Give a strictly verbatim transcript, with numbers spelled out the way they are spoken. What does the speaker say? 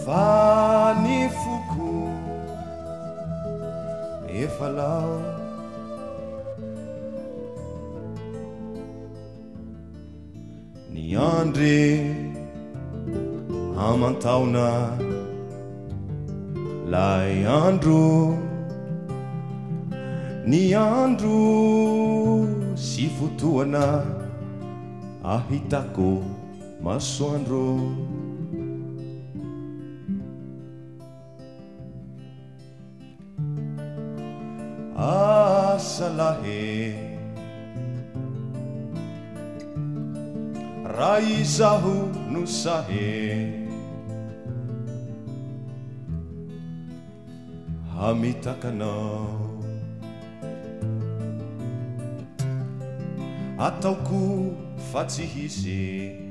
fa ny foko efa lao ny andre amantaona lay andro ny andro sy fotoana ahitako masoandro asalahe raizaho no sahe hamitakanao ataoko fa tsy hisy